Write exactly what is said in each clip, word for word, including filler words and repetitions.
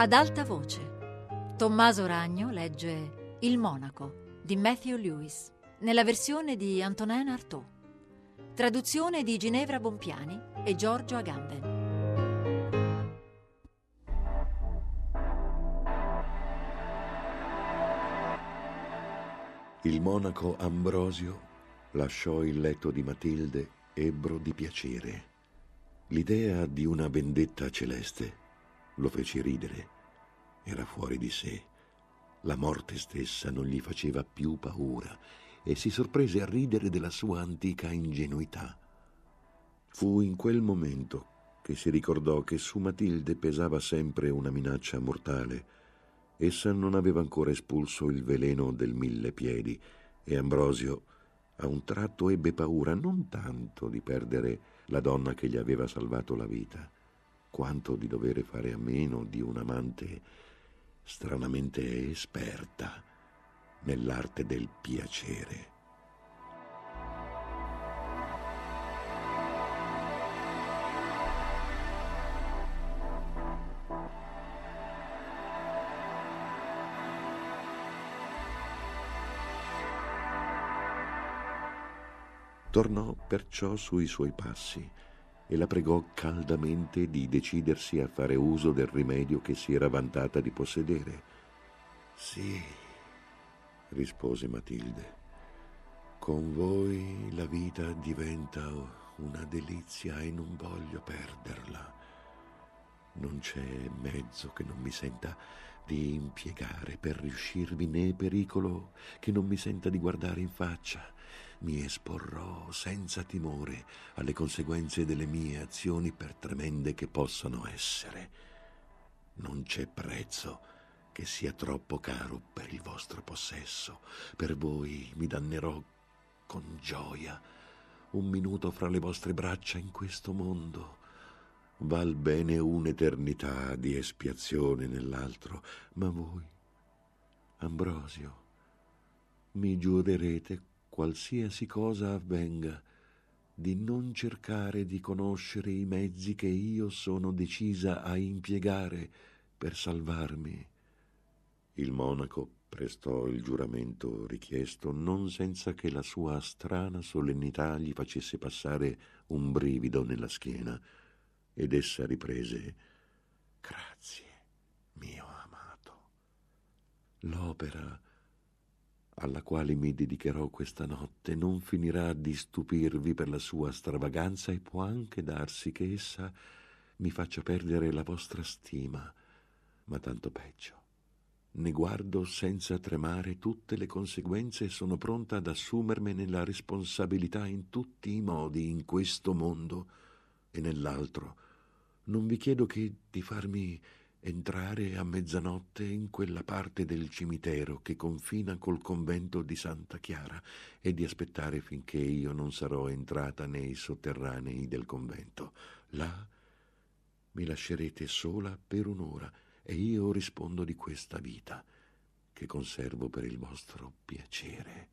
Ad alta voce, Tommaso Ragno legge Il monaco di Matthew Lewis, nella versione di Antonin Artaud. Traduzione di Ginevra Bompiani e Giorgio Agamben. Il monaco Ambrosio lasciò il letto di Matilde ebbro di piacere. L'idea di una vendetta celeste lo fece ridere. Era fuori di sé. La morte stessa non gli faceva più paura e si sorprese a ridere della sua antica ingenuità. Fu in quel momento che si ricordò che su Matilde pesava sempre una minaccia mortale. Essa non aveva ancora espulso il veleno del mille piedi e Ambrosio a un tratto ebbe paura non tanto di perdere la donna che gli aveva salvato la vita, quanto di dover fare a meno di un'amante stranamente esperta nell'arte del piacere. Tornò perciò sui suoi passi e la pregò caldamente di decidersi a fare uso del rimedio che si era vantata di possedere. «Sì», rispose Matilde, «con voi la vita diventa una delizia e non voglio perderla. Non c'è mezzo che non mi senta di impiegare per riuscirvi, né pericolo che non mi senta di guardare in faccia. Mi esporrò senza timore alle conseguenze delle mie azioni, per tremende che possano essere. Non c'è prezzo che sia troppo caro per il vostro possesso. Per voi mi dannerò con gioia un minuto fra le vostre braccia in questo mondo. Val bene un'eternità di espiazione nell'altro, ma voi, Ambrosio, mi giurerete, qualsiasi cosa avvenga, di non cercare di conoscere i mezzi che io sono decisa a impiegare per salvarmi». Il monaco prestò il giuramento richiesto, non senza che la sua strana solennità gli facesse passare un brivido nella schiena, ed essa riprese: «Grazie, mio amato. L'opera alla quale mi dedicherò questa notte non finirà di stupirvi per la sua stravaganza e può anche darsi che essa mi faccia perdere la vostra stima, ma tanto peggio. Ne guardo senza tremare tutte le conseguenze e sono pronta ad assumermene la responsabilità in tutti i modi, in questo mondo e nell'altro. Non vi chiedo che di farmi entrare a mezzanotte in quella parte del cimitero che confina col convento di Santa Chiara e di aspettare finché io non sarò entrata nei sotterranei del convento. Là mi lascerete sola per un'ora e io rispondo di questa vita che conservo per il vostro piacere.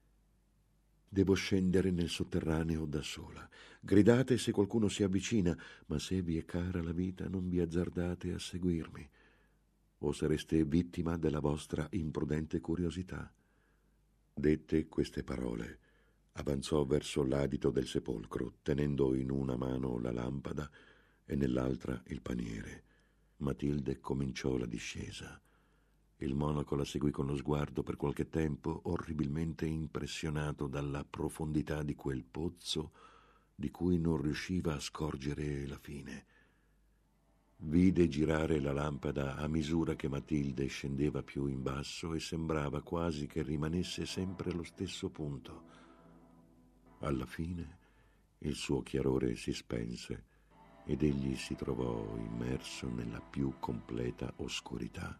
Devo scendere nel sotterraneo da sola. Gridate se qualcuno si avvicina, ma se vi è cara la vita non vi azzardate a seguirmi, o sareste vittima della vostra imprudente curiosità». Dette queste parole, avanzò verso l'adito del sepolcro, tenendo in una mano la lampada e nell'altra il paniere. Matilde cominciò la discesa. Il monaco la seguì con lo sguardo per qualche tempo, orribilmente impressionato dalla profondità di quel pozzo di cui non riusciva a scorgere la fine. Vide girare la lampada a misura che Matilde scendeva più in basso e sembrava quasi che rimanesse sempre allo stesso punto. Alla fine il suo chiarore si spense ed egli si trovò immerso nella più completa oscurità.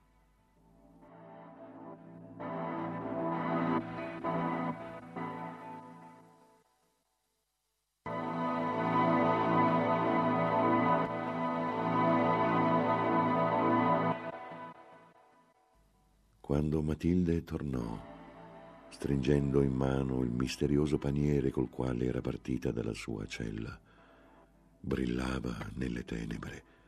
Quando Matilde tornò, stringendo in mano il misterioso paniere col quale era partita dalla sua cella, brillava nelle tenebre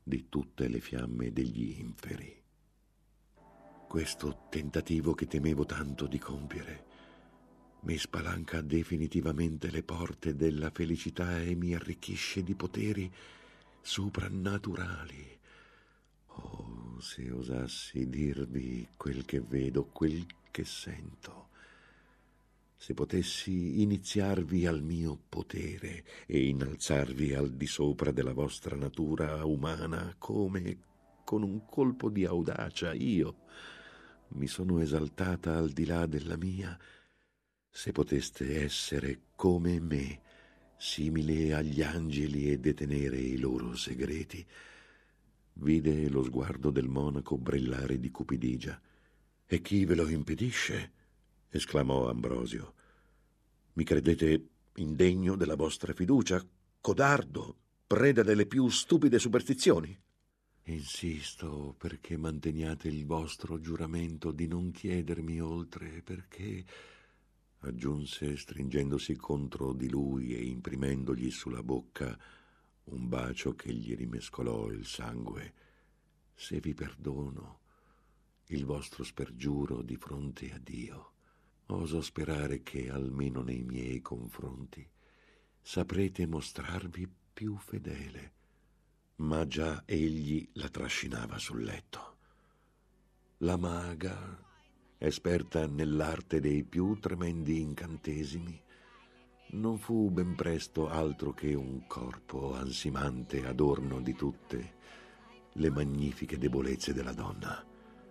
di tutte le fiamme degli inferi. Questo tentativo che temevo tanto di compiere mi spalanca definitivamente le porte della felicità e mi arricchisce di poteri soprannaturali. Oh, se osassi dirvi quel che vedo, quel che sento, se potessi iniziarvi al mio potere e innalzarvi al di sopra della vostra natura umana, come con un colpo di audacia io mi sono esaltata al di là della mia, se poteste essere come me, simile agli angeli e detenere i loro segreti. Vide lo sguardo del monaco brillare di cupidigia. «E chi ve lo impedisce?» esclamò Ambrosio. «Mi credete indegno della vostra fiducia, codardo, preda delle più stupide superstizioni?» «Insisto perché manteniate il vostro giuramento di non chiedermi oltre, perché...» aggiunse stringendosi contro di lui e imprimendogli sulla bocca un bacio che gli rimescolò il sangue. «Se vi perdono il vostro spergiuro di fronte a Dio, oso sperare che, almeno nei miei confronti, saprete mostrarvi più fedele». Ma già egli la trascinava sul letto. La maga, esperta nell'arte dei più tremendi incantesimi, non fu ben presto altro che un corpo ansimante adorno di tutte le magnifiche debolezze della donna.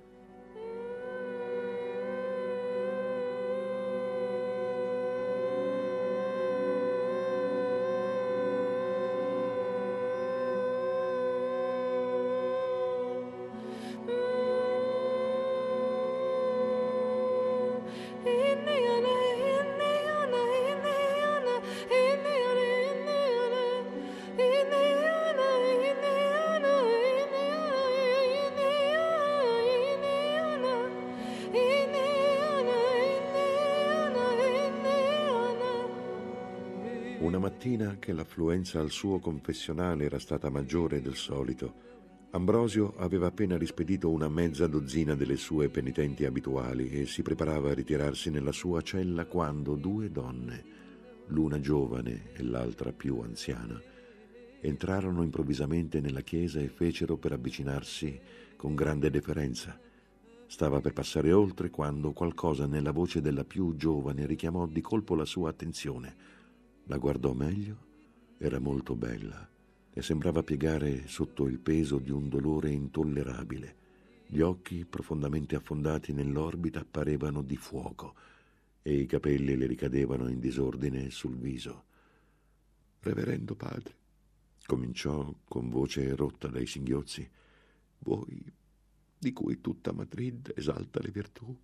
Una mattina che l'affluenza al suo confessionale era stata maggiore del solito, Ambrosio aveva appena rispedito una mezza dozzina delle sue penitenti abituali e si preparava a ritirarsi nella sua cella quando due donne, l'una giovane e l'altra più anziana, entrarono improvvisamente nella chiesa e fecero per avvicinarsi con grande deferenza. Stava per passare oltre quando qualcosa nella voce della più giovane richiamò di colpo la sua attenzione. La guardò meglio, era molto bella e sembrava piegare sotto il peso di un dolore intollerabile. Gli occhi, profondamente affondati nell'orbita, parevano di fuoco e i capelli le ricadevano in disordine sul viso. «Reverendo padre», cominciò con voce rotta dai singhiozzi, «voi, di cui tutta Madrid esalta le virtù,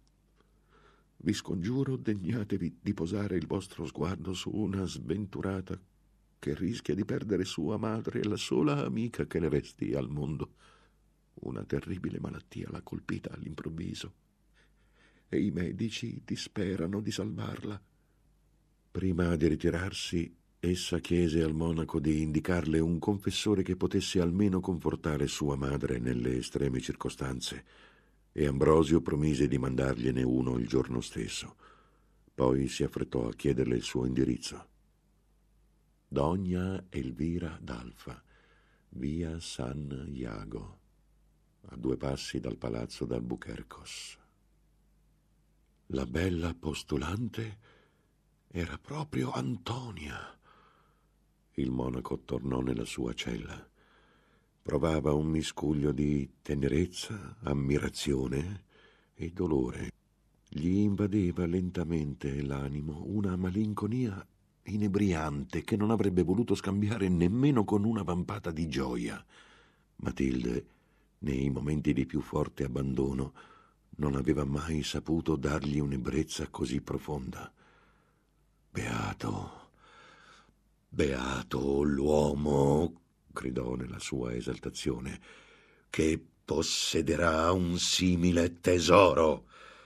vi scongiuro, degnatevi di posare il vostro sguardo su una sventurata che rischia di perdere sua madre e la sola amica che le resti al mondo. Una terribile malattia l'ha colpita all'improvviso e i medici disperano di salvarla». Prima di ritirarsi, essa chiese al monaco di indicarle un confessore che potesse almeno confortare sua madre nelle estreme circostanze, e Ambrosio promise di mandargliene uno il giorno stesso. Poi si affrettò a chiederle il suo indirizzo. Dogna Elvira d'Alfa, via San Iago, a due passi dal palazzo d'Albuquercos. La bella postulante era proprio Antonia. Il monaco tornò nella sua cella. Provava un miscuglio di tenerezza, ammirazione e dolore. Gli invadeva lentamente l'animo una malinconia inebriante che non avrebbe voluto scambiare nemmeno con una vampata di gioia. Matilde, nei momenti di più forte abbandono, non aveva mai saputo dargli un'ebbrezza così profonda. «Beato, beato l'uomo», gridò nella sua esaltazione, «che possederà un simile tesoro».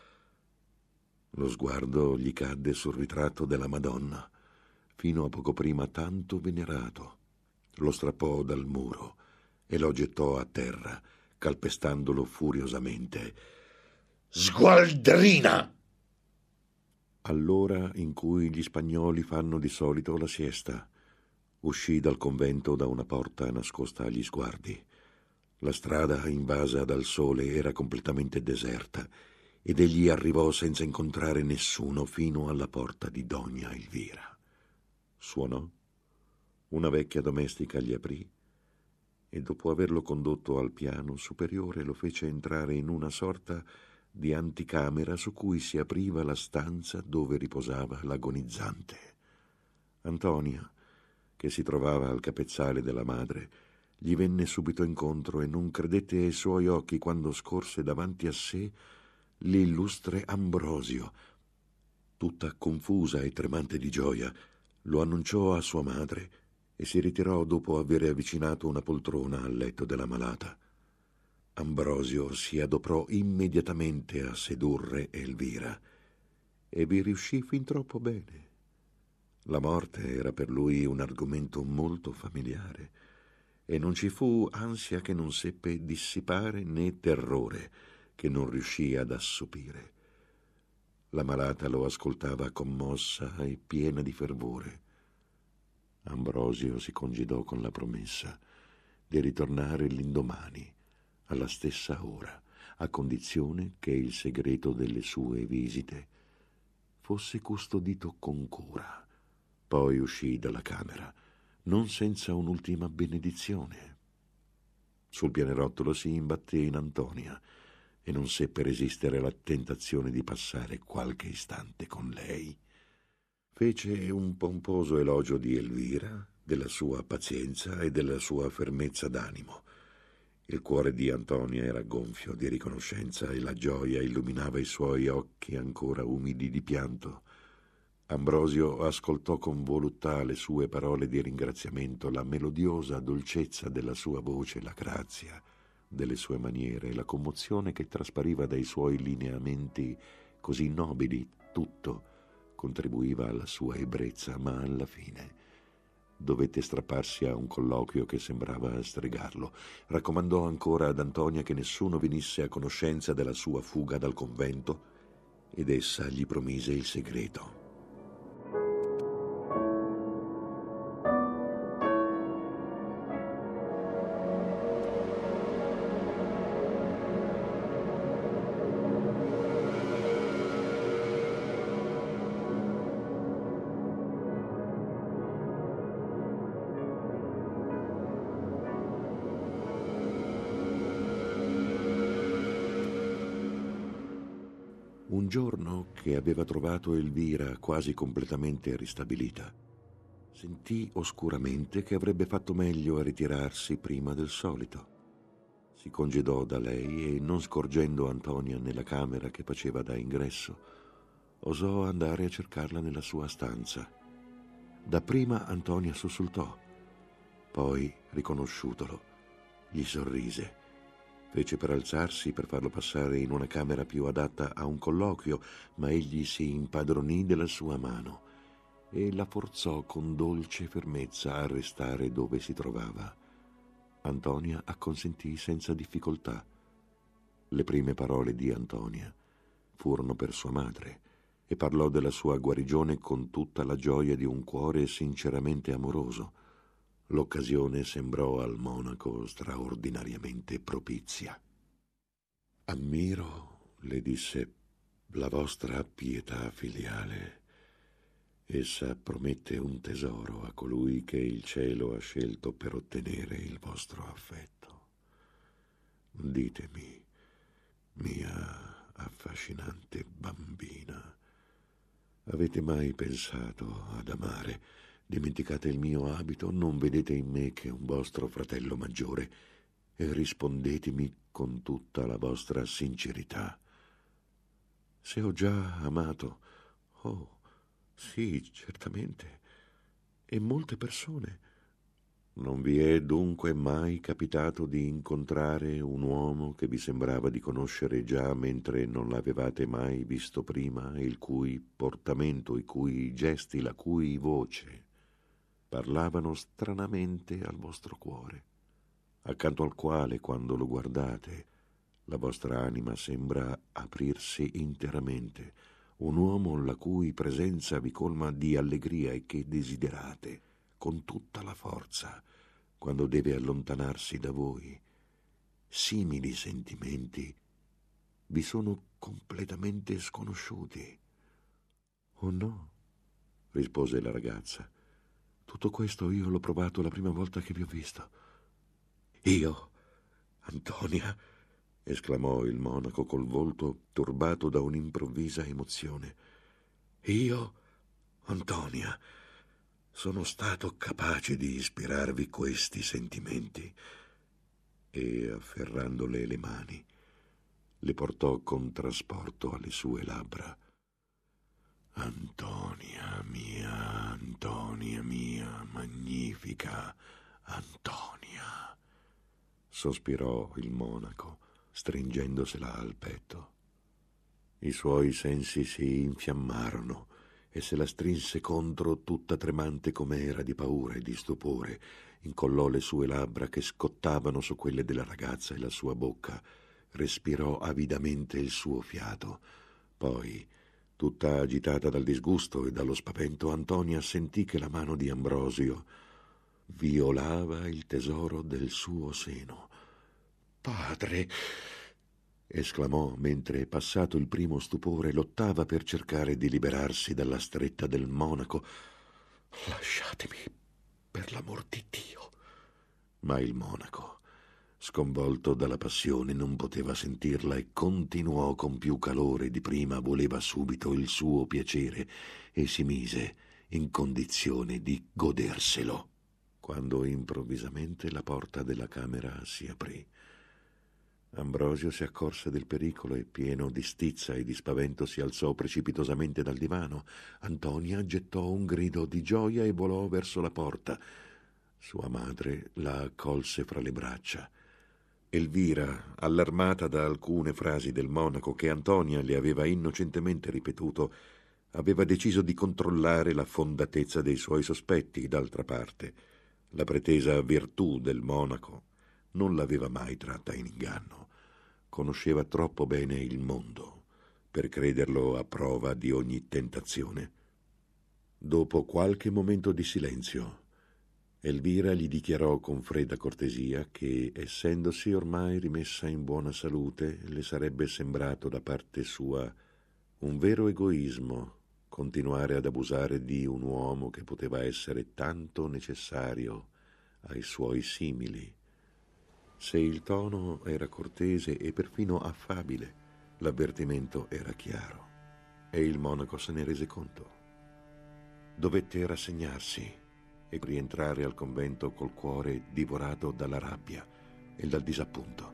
Lo sguardo gli cadde sul ritratto della Madonna, fino a poco prima tanto venerato. Lo strappò dal muro e lo gettò a terra, calpestandolo furiosamente. «Sgualdrina!» All'ora in cui gli spagnoli fanno di solito la siesta, uscì dal convento da una porta nascosta agli sguardi. La strada invasa dal sole era completamente deserta ed egli arrivò senza incontrare nessuno fino alla porta di Donna Elvira. Suonò, una vecchia domestica gli aprì e dopo averlo condotto al piano superiore lo fece entrare in una sorta di anticamera su cui si apriva la stanza dove riposava l'agonizzante. Antonia, che si trovava al capezzale della madre, gli venne subito incontro e non credette ai suoi occhi quando scorse davanti a sé l'illustre Ambrosio. Tutta confusa e tremante di gioia, lo annunciò a sua madre e si ritirò dopo aver avvicinato una poltrona al letto della malata. Ambrosio si adoprò immediatamente a sedurre Elvira e vi riuscì fin troppo bene. La morte era per lui un argomento molto familiare e non ci fu ansia che non seppe dissipare né terrore che non riuscì ad assopire. La malata lo ascoltava commossa e piena di fervore. Ambrosio si congedò con la promessa di ritornare l'indomani alla stessa ora, a condizione che il segreto delle sue visite fosse custodito con cura. Poi uscì dalla camera, non senza un'ultima benedizione. Sul pianerottolo si imbatté in Antonia e non seppe resistere alla tentazione di passare qualche istante con lei. Fece un pomposo elogio di Elvira, della sua pazienza e della sua fermezza d'animo. Il cuore di Antonia era gonfio di riconoscenza e la gioia illuminava i suoi occhi ancora umidi di pianto. Ambrosio ascoltò con voluttà le sue parole di ringraziamento, la melodiosa dolcezza della sua voce, la grazia delle sue maniere, la commozione che traspariva dai suoi lineamenti così nobili. Tutto contribuiva alla sua ebbrezza, ma alla fine dovette strapparsi a un colloquio che sembrava stregarlo. Raccomandò ancora ad Antonia che nessuno venisse a conoscenza della sua fuga dal convento ed essa gli promise il segreto. Un giorno che aveva trovato Elvira quasi completamente ristabilita, sentì oscuramente che avrebbe fatto meglio a ritirarsi prima del solito. Si congedò da lei e, non scorgendo Antonia nella camera che faceva da ingresso, osò andare a cercarla nella sua stanza. Dapprima Antonia sussultò, poi, riconosciutolo, gli sorrise. Fece per alzarsi per farlo passare in una camera più adatta a un colloquio, ma egli si impadronì della sua mano e la forzò con dolce fermezza a restare dove si trovava. Antonia acconsentì senza difficoltà. Le prime parole di Antonia furono per sua madre e parlò della sua guarigione con tutta la gioia di un cuore sinceramente amoroso. L'occasione sembrò al monaco straordinariamente propizia. «Ammiro», le disse, «la vostra pietà filiale. Essa promette un tesoro a colui che il cielo ha scelto per ottenere il vostro affetto. Ditemi, mia affascinante bambina, avete mai pensato ad amare? Dimenticate il mio abito, non vedete in me che un vostro fratello maggiore e rispondetemi con tutta la vostra sincerità. Se ho già amato, oh, sì, certamente, e molte persone. Non vi è dunque mai capitato di incontrare un uomo che vi sembrava di conoscere già mentre non l'avevate mai visto prima, il cui portamento, i cui gesti, la cui voce parlavano stranamente al vostro cuore? accanto al quale, quando lo guardate, la vostra anima sembra aprirsi interamente, un uomo la cui presenza vi colma di allegria e che desiderate con tutta la forza quando deve allontanarsi da voi. Simili sentimenti vi sono completamente sconosciuti. Oh no, rispose la ragazza. Tutto questo io l'ho provato la prima volta che vi ho visto. Io, Antonia, esclamò il monaco col volto turbato da un'improvvisa emozione. Io, Antonia, sono stato capace di ispirarvi questi sentimenti. E, afferrandole le mani, le portò con trasporto alle sue labbra. Antonia mia, Antonia mia, magnifica Antonia, sospirò il monaco, stringendosela al petto. I suoi sensi si infiammarono e se la strinse contro, tutta tremante com'era di paura e di stupore. Incollò le sue labbra che scottavano su quelle della ragazza e la sua bocca. Respirò avidamente il suo fiato. Poi, tutta agitata dal disgusto e dallo spavento, Antonia sentì che la mano di Ambrosio violava il tesoro del suo seno. «Padre!» esclamò, mentre, passato il primo stupore, lottava per cercare di liberarsi dalla stretta del monaco. «Lasciatemi, per l'amor di Dio!» Ma il monaco, sconvolto dalla passione, non poteva sentirla e continuò con più calore di prima. Voleva subito il suo piacere e si mise in condizione di goderselo, quando improvvisamente la porta della camera si aprì. Ambrosio si accorse del pericolo e, pieno di stizza e di spavento, si alzò precipitosamente dal divano. Antonia gettò un grido di gioia e volò verso la porta. Sua madre la accolse fra le braccia. Elvira, allarmata da alcune frasi del monaco che Antonia le aveva innocentemente ripetuto, aveva deciso di controllare la fondatezza dei suoi sospetti. D'altra parte, la pretesa virtù del monaco non l'aveva mai tratta in inganno. Conosceva troppo bene il mondo per crederlo a prova di ogni tentazione. Dopo qualche momento di silenzio, Elvira gli dichiarò con fredda cortesia che, essendosi ormai rimessa in buona salute, le sarebbe sembrato da parte sua un vero egoismo continuare ad abusare di un uomo che poteva essere tanto necessario ai suoi simili. Se il tono era cortese e perfino affabile, l'avvertimento era chiaro e il monaco se ne rese conto. Dovette rassegnarsi e rientrare al convento col cuore divorato dalla rabbia e dal disappunto.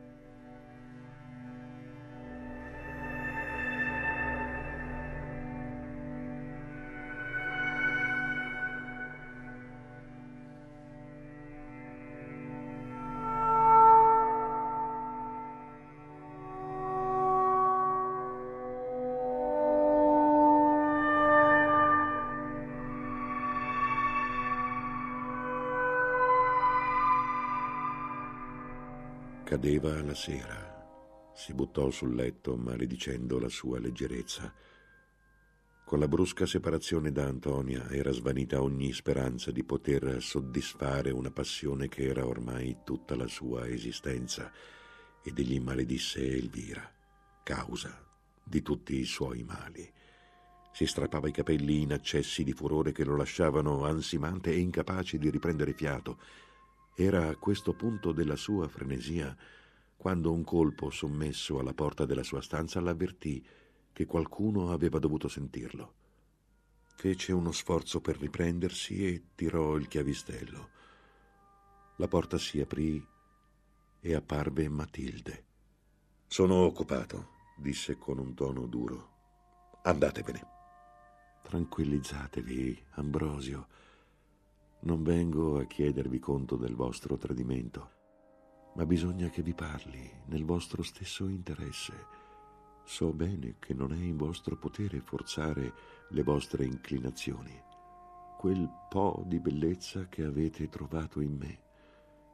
Cadeva la sera. Si buttò sul letto maledicendo la sua leggerezza. Con la brusca separazione da Antonia era svanita ogni speranza di poter soddisfare una passione che era ormai tutta la sua esistenza, ed egli maledisse Elvira, causa di tutti i suoi mali. Si strappava i capelli in accessi di furore che lo lasciavano ansimante e incapace di riprendere fiato. Era a questo punto della sua frenesia quando un colpo sommesso alla porta della sua stanza l'avvertì che qualcuno aveva dovuto sentirlo. Fece uno sforzo per riprendersi e tirò il chiavistello. La porta si aprì e apparve Matilde. «Sono occupato», disse con un tono duro. «Andatevene». «Tranquillizzatevi, Ambrosio. Non vengo a chiedervi conto del vostro tradimento, ma bisogna che vi parli nel vostro stesso interesse. So bene che non è in vostro potere forzare le vostre inclinazioni. Quel po' di bellezza che avete trovato in me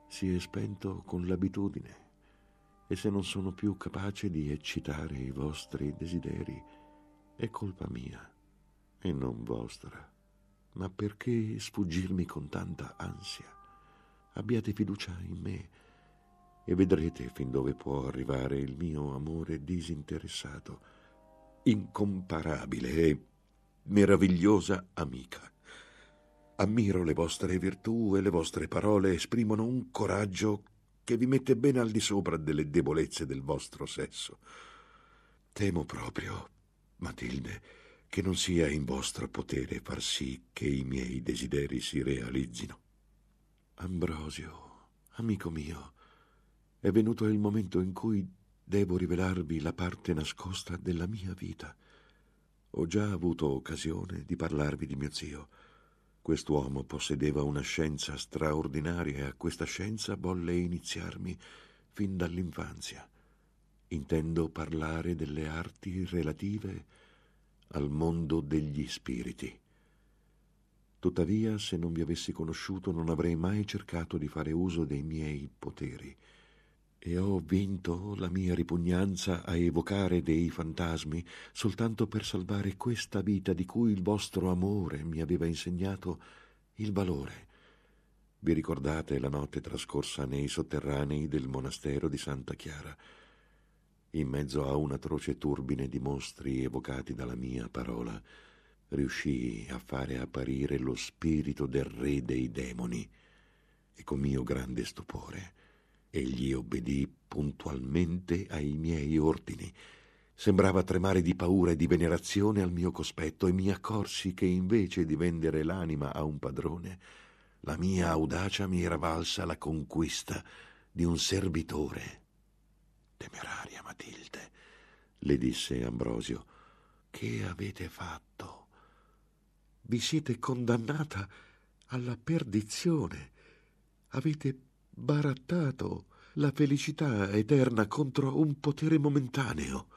si è spento con l'abitudine, e se non sono più capace di eccitare i vostri desideri, è colpa mia e non vostra. Ma perché sfuggirmi con tanta ansia? Abbiate fiducia in me e vedrete fin dove può arrivare il mio amore disinteressato, incomparabile e meravigliosa amica. Ammiro le vostre virtù e le vostre parole esprimono un coraggio che vi mette ben al di sopra delle debolezze del vostro sesso. Temo proprio, Matilde, che non sia in vostro potere far sì che i miei desideri si realizzino. Ambrosio, amico mio, è venuto il momento in cui devo rivelarvi la parte nascosta della mia vita. Ho già avuto occasione di parlarvi di mio zio. Quest'uomo possedeva una scienza straordinaria e a questa scienza volle iniziarmi fin dall'infanzia. Intendo parlare delle arti relative al mondo degli spiriti. Tuttavia, se non vi avessi conosciuto, non avrei mai cercato di fare uso dei miei poteri, e ho vinto la mia ripugnanza a evocare dei fantasmi soltanto per salvare questa vita di cui il vostro amore mi aveva insegnato il valore. Vi ricordate la notte trascorsa nei sotterranei del monastero di Santa Chiara? In mezzo a un'atroce turbine di mostri evocati dalla mia parola, riuscii a fare apparire lo spirito del re dei demoni, e con mio grande stupore egli obbedì puntualmente ai miei ordini. Sembrava tremare di paura e di venerazione al mio cospetto, e mi accorsi che invece di vendere l'anima a un padrone, la mia audacia mi era valsa la conquista di un servitore. Temeraria Matilde, le disse Ambrosio, che avete fatto? Vi siete condannata alla perdizione. Avete barattato la felicità eterna contro un potere momentaneo.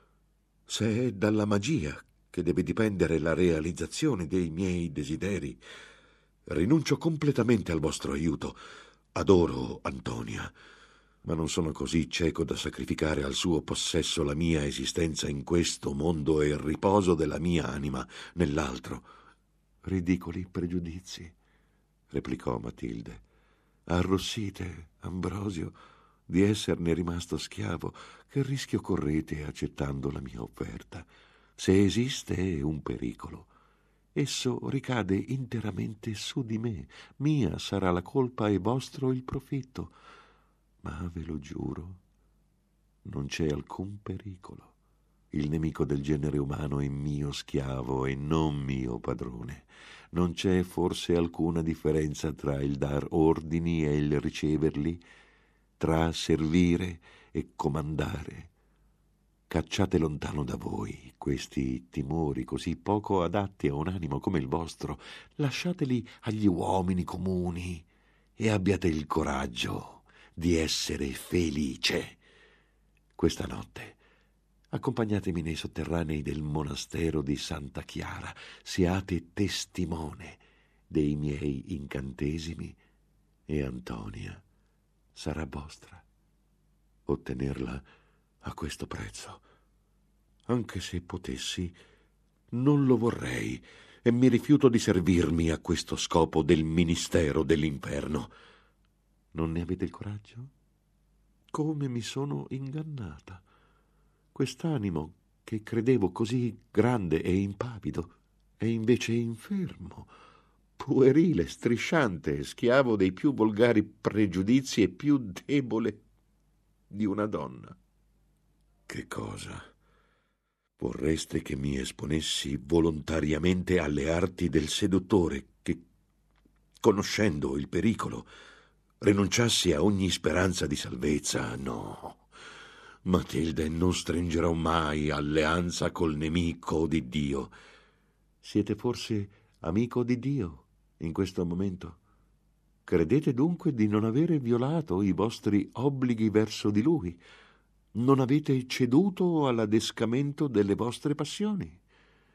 Se è dalla magia che deve dipendere la realizzazione dei miei desideri, rinuncio completamente al vostro aiuto. Adoro Antonia, ma non sono così cieco da sacrificare al suo possesso la mia esistenza in questo mondo e il riposo della mia anima nell'altro. Ridicoli pregiudizi, replicò Matilde. Arrossite, Ambrosio, di esserne rimasto schiavo. Che rischio correte accettando la mia offerta? Se esiste un pericolo, esso ricade interamente su di me. Mia sarà la colpa e vostro il profitto. Ma ve lo giuro, non c'è alcun pericolo. Il nemico del genere umano è mio schiavo e non mio padrone. Non c'è forse alcuna differenza tra il dar ordini e il riceverli, tra servire e comandare. Cacciate lontano da voi questi timori così poco adatti a un animo come il vostro. Lasciateli agli uomini comuni e abbiate il coraggio di essere felice. Questa notte accompagnatemi nei sotterranei del monastero di Santa Chiara, siate testimone dei miei incantesimi e Antonia sarà vostra. Ottenerla a questo prezzo, anche se potessi, non lo vorrei e mi rifiuto di servirmi a questo scopo del ministero dell'inferno. Non ne avete il coraggio? Come mi sono ingannata! Quest'animo, che credevo così grande e impavido, è invece infermo, puerile, strisciante, schiavo dei più volgari pregiudizi e più debole di una donna. Che cosa? Vorreste che mi esponessi volontariamente alle arti del seduttore, che, conoscendo il pericolo, rinunciassi a ogni speranza di salvezza? No. Matilde, non stringerò mai alleanza col nemico di Dio. Siete forse amico di Dio in questo momento? Credete dunque di non avere violato i vostri obblighi verso di Lui? Non avete ceduto all'adescamento delle vostre passioni?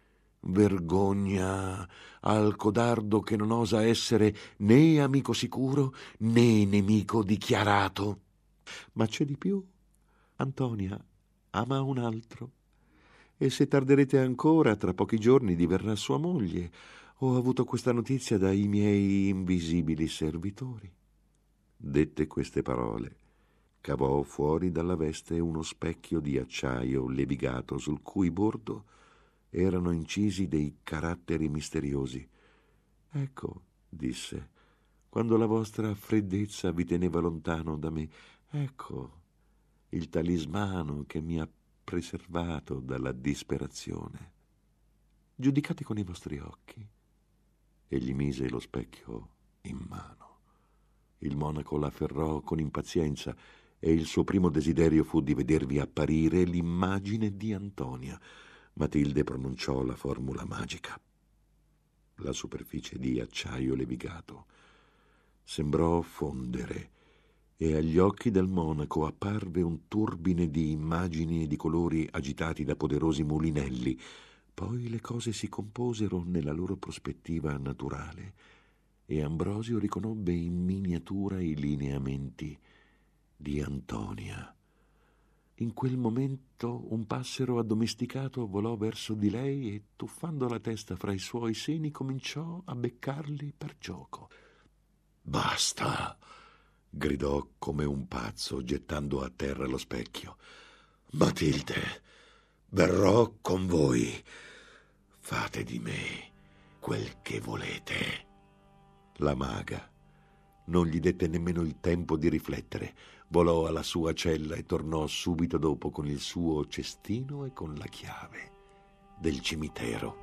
Vergogna al codardo che non osa essere né amico sicuro né nemico dichiarato. Ma c'è di più. Antonia ama un altro, e se tarderete ancora, tra pochi giorni diverrà sua moglie. Ho avuto questa notizia dai miei invisibili servitori. Dette queste parole, cavò fuori dalla veste uno specchio di acciaio levigato sul cui bordo erano incisi dei caratteri misteriosi. Ecco, disse, quando la vostra freddezza vi teneva lontano da me, ecco il talismano che mi ha preservato dalla disperazione. Giudicate con i vostri occhi. E gli mise lo specchio in mano. Il monaco l'afferrò con impazienza e il suo primo desiderio fu di vedervi apparire l'immagine di Antonia. Matilde pronunciò la formula magica. La superficie di acciaio levigato sembrò fondere e agli occhi del monaco apparve un turbine di immagini e di colori agitati da poderosi mulinelli. Poi le cose si composero nella loro prospettiva naturale e Ambrosio riconobbe in miniatura i lineamenti di Antonia. In quel momento un passero addomesticato volò verso di lei e, tuffando la testa fra i suoi seni, cominciò a beccarli per gioco. «Basta!» gridò come un pazzo, gettando a terra lo specchio. «Matilde, verrò con voi. Fate di me quel che volete». La maga non gli dette nemmeno il tempo di riflettere. Volò alla sua cella e tornò subito dopo con il suo cestino e con la chiave del cimitero.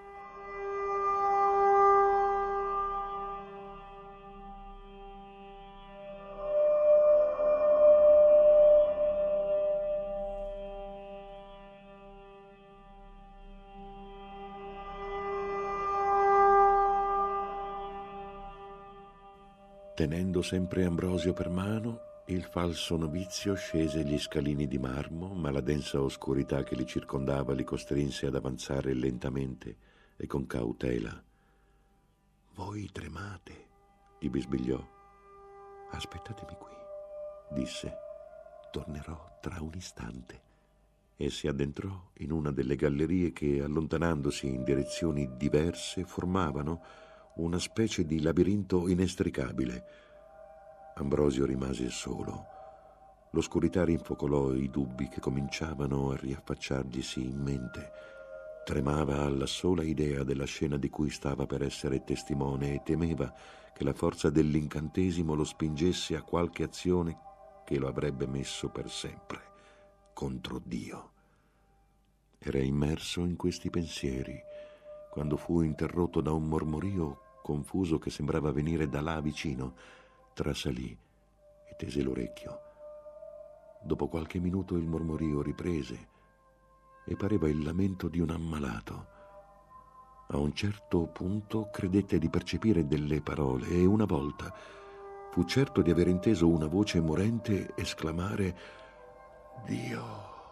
Tenendo sempre Ambrosio per mano, il falso novizio scese gli scalini di marmo, ma la densa oscurità che li circondava li costrinse ad avanzare lentamente e con cautela. «Voi tremate», gli bisbigliò. «Aspettatemi qui», disse. «Tornerò tra un istante». E si addentrò in una delle gallerie che, allontanandosi in direzioni diverse, formavano una specie di labirinto inestricabile. Ambrosio rimase solo. L'oscurità rinfocolò i dubbi che cominciavano a riaffacciarglisi in mente. Tremava alla sola idea della scena di cui stava per essere testimone e temeva che la forza dell'incantesimo lo spingesse a qualche azione che lo avrebbe messo per sempre contro Dio. Era immerso in questi pensieri quando fu interrotto da un mormorio confuso che sembrava venire da là vicino. Trasalì e tese l'orecchio. Dopo qualche minuto il mormorio riprese e pareva il lamento di un ammalato. A un certo punto credette di percepire delle parole e una volta fu certo di aver inteso una voce morente esclamare: «Dio,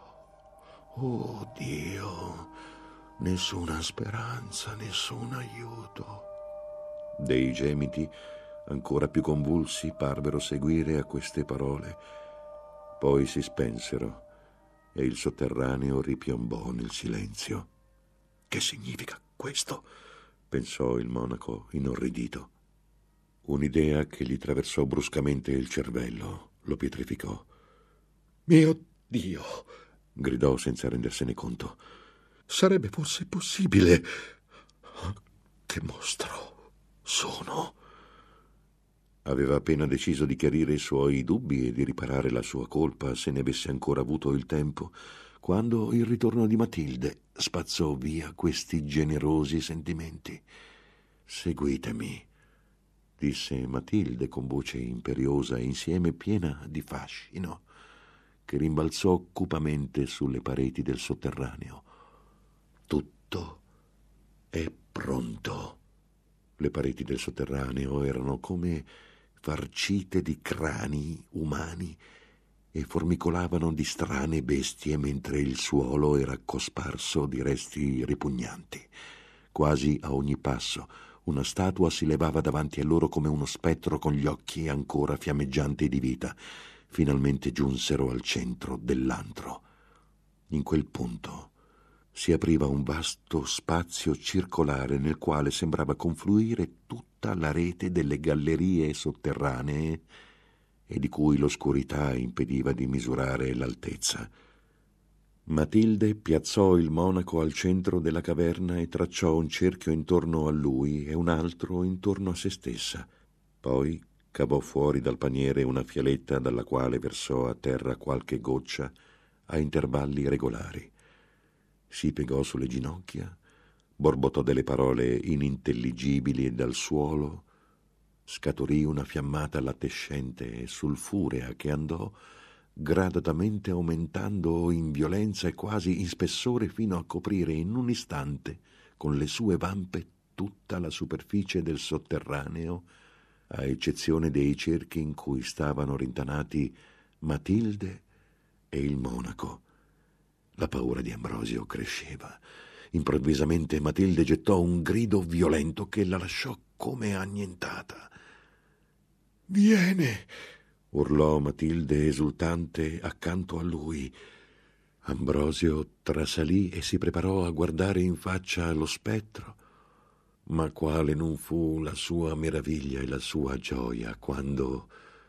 oh Dio, nessuna speranza, nessun aiuto». Dei gemiti ancora più convulsi parvero seguire a queste parole. Poi si spensero e il sotterraneo ripiombò nel silenzio. «Che significa questo?» pensò il monaco inorridito. Un'idea che gli traversò bruscamente il cervello lo pietrificò. «Mio Dio!» gridò senza rendersene conto. «Sarebbe forse possibile? Che mostro sono!» Aveva appena deciso di chiarire i suoi dubbi e di riparare la sua colpa, se ne avesse ancora avuto il tempo, quando il ritorno di Matilde spazzò via questi generosi sentimenti. «Seguitemi», disse Matilde con voce imperiosa e insieme piena di fascino, che rimbalzò cupamente sulle pareti del sotterraneo. «Tutto è pronto». Le pareti del sotterraneo erano come farcite di crani umani e formicolavano di strane bestie, mentre il suolo era cosparso di resti ripugnanti. Quasi a ogni passo una statua si levava davanti a loro come uno spettro con gli occhi ancora fiammeggianti di vita. Finalmente giunsero al centro dell'antro. In quel punto si apriva un vasto spazio circolare nel quale sembrava confluire tutta la rete delle gallerie sotterranee e di cui l'oscurità impediva di misurare l'altezza. Matilde piazzò il monaco al centro della caverna e tracciò un cerchio intorno a lui e un altro intorno a se stessa. Poi cavò fuori dal paniere una fialetta dalla quale versò a terra qualche goccia a intervalli regolari. Si piegò sulle ginocchia, borbottò delle parole inintelligibili dal suolo, scaturì una fiammata latescente e sulfurea che andò gradatamente aumentando in violenza e quasi in spessore fino a coprire in un istante con le sue vampe tutta la superficie del sotterraneo, a eccezione dei cerchi in cui stavano rintanati Matilde e il monaco. La paura di Ambrosio cresceva. Improvvisamente Matilde gettò un grido violento che la lasciò come annientata. «Viene!» urlò Matilde esultante accanto a lui. Ambrosio trasalì e si preparò a guardare in faccia lo spettro. Ma quale non fu la sua meraviglia e la sua gioia quando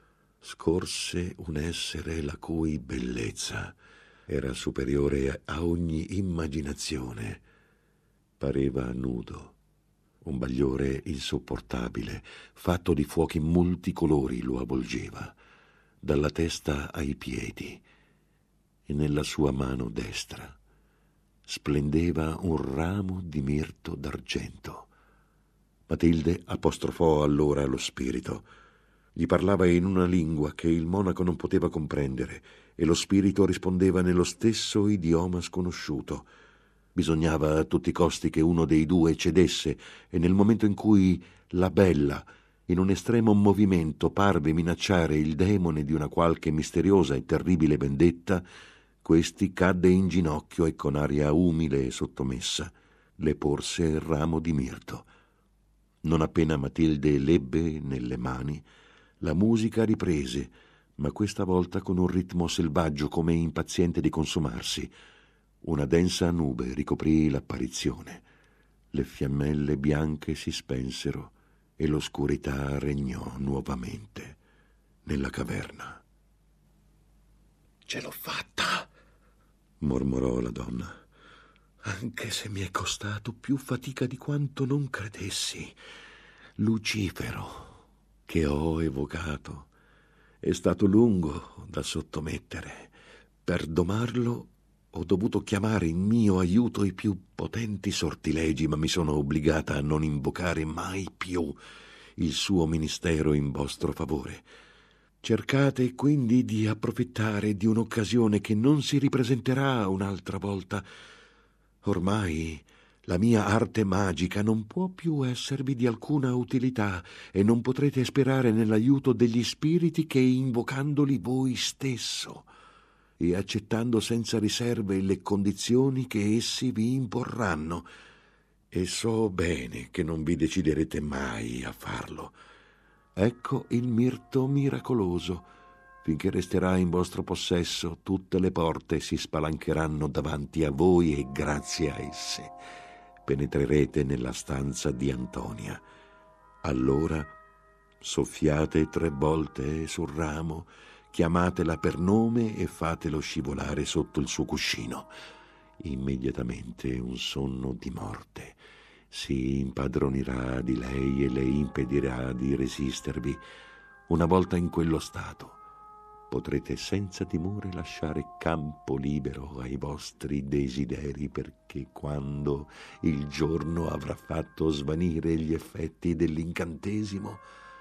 scorse un essere la cui bellezza era superiore a ogni immaginazione. Pareva nudo, un bagliore insopportabile, fatto di fuochi multicolori, lo avvolgeva, dalla testa ai piedi, e nella sua mano destra splendeva un ramo di mirto d'argento. Matilde apostrofò allora lo spirito. Gli parlava in una lingua che il monaco non poteva comprendere e lo spirito rispondeva nello stesso idioma sconosciuto. Bisognava a tutti i costi che uno dei due cedesse e nel momento in cui la bella, in un estremo movimento, parve minacciare il demone di una qualche misteriosa e terribile vendetta, questi cadde in ginocchio e con aria umile e sottomessa le porse il ramo di mirto. Non appena Matilde l'ebbe nelle mani, la musica riprese, ma questa volta con un ritmo selvaggio come impaziente di consumarsi. Una densa nube ricoprì l'apparizione. Le fiammelle bianche si spensero e l'oscurità regnò nuovamente nella caverna. «Ce l'ho fatta!» mormorò la donna. «Anche se mi è costato più fatica di quanto non credessi. Lucifero, che ho evocato, è stato lungo da sottomettere. Per domarlo ho dovuto chiamare in mio aiuto i più potenti sortilegi, ma mi sono obbligata a non invocare mai più il suo ministero in vostro favore. Cercate quindi di approfittare di un'occasione che non si ripresenterà un'altra volta. Ormai la mia arte magica non può più esservi di alcuna utilità e non potrete sperare nell'aiuto degli spiriti che, invocandoli voi stesso e accettando senza riserve le condizioni che essi vi imporranno, e so bene che non vi deciderete mai a farlo. Ecco il mirto miracoloso. Finché resterà in vostro possesso, tutte le porte si spalancheranno davanti a voi e grazie a esse penetrerete nella stanza di Antonia. Allora soffiate tre volte sul ramo, chiamatela per nome e fatelo scivolare sotto il suo cuscino. Immediatamente un sonno di morte si impadronirà di lei e le impedirà di resistervi. Una volta in quello stato, potrete senza timore lasciare campo libero ai vostri desideri, perché quando il giorno avrà fatto svanire gli effetti dell'incantesimo,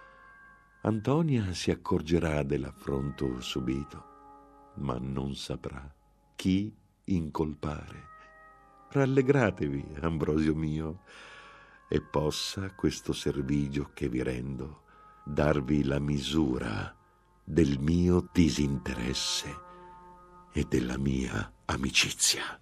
Antonia si accorgerà dell'affronto subito, ma non saprà chi incolpare. Rallegratevi, Ambrosio mio, e possa questo servigio che vi rendo darvi la misura del mio disinteresse e della mia amicizia.